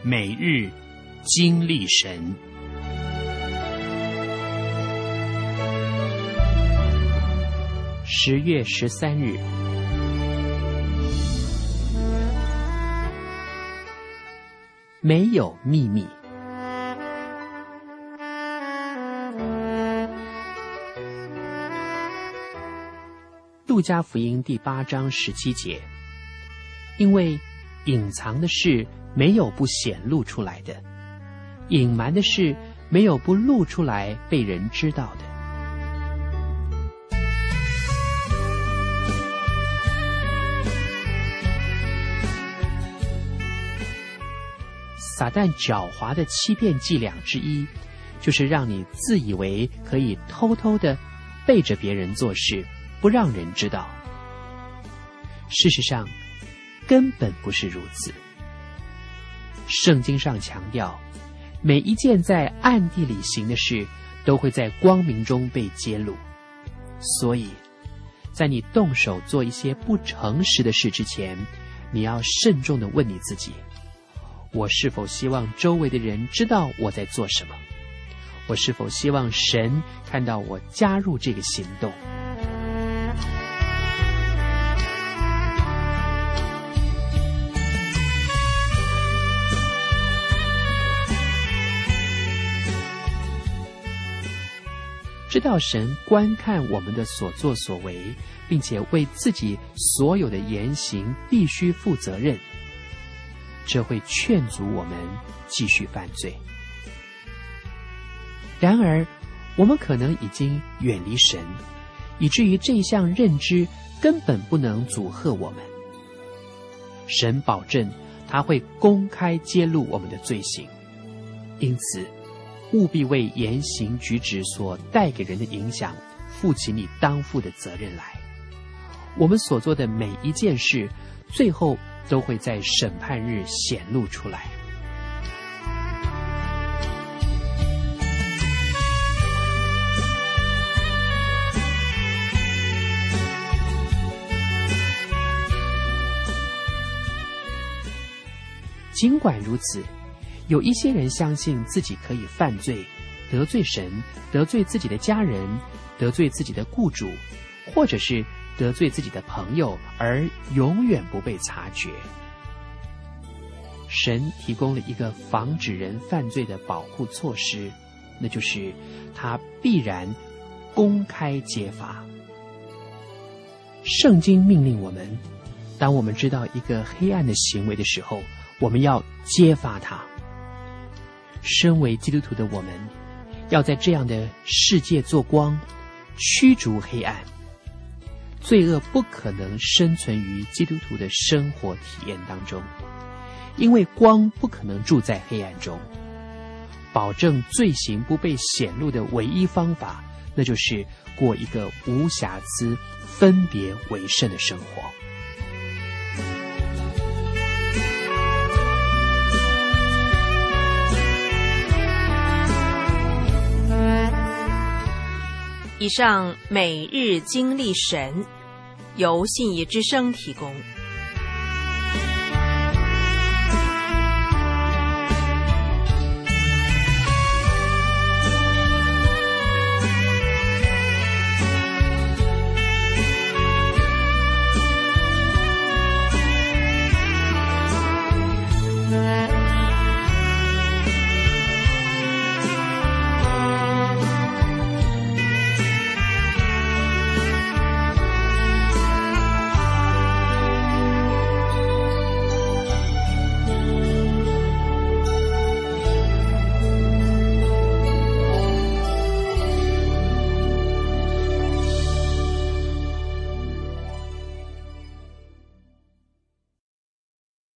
每日经历神。 10月13日，没有秘密。路加福音第8章17节，因为隐藏的事没有不显露出来的，隐瞒的事没有不露出来被人知道的。撒旦狡猾的欺骗伎俩之一，就是让你自以为可以偷偷的背着别人做事，不让人知道。事实上，根本不是如此。圣经上强调，每一件在暗地里行的事，都会在光明中被揭露。所以，在你动手做一些不诚实的事之前，你要慎重地问你自己：我是否希望周围的人知道我在做什么？我是否希望神看到我加入这个行动？知道神观看我们的所作所为，并且为自己所有的言行必须负责任，这会劝阻我们继续犯罪。然而，我们可能已经远离神，以至于这项认知根本不能阻吓我们。神保证他会公开揭露我们的罪行，因此务必为言行举止所带给人的影响负起你当负的责任来。我们所做的每一件事，最后都会在审判日显露出来。尽管如此，有一些人相信自己可以犯罪，得罪神，得罪自己的家人，得罪自己的雇主，或者是得罪自己的朋友，而永远不被察觉。神提供了一个防止人犯罪的保护措施，那就是他必然公开揭发。圣经命令我们，当我们知道一个黑暗的行为的时候，我们要揭发它。身为基督徒的我们，要在这样的世界做光，驱逐黑暗。罪恶不可能生存于基督徒的生活体验当中，因为光不可能住在黑暗中。保证罪行不被显露的唯一方法，那就是过一个无瑕疵、分别为圣的生活。 以上每日经历神，由信义之声提供。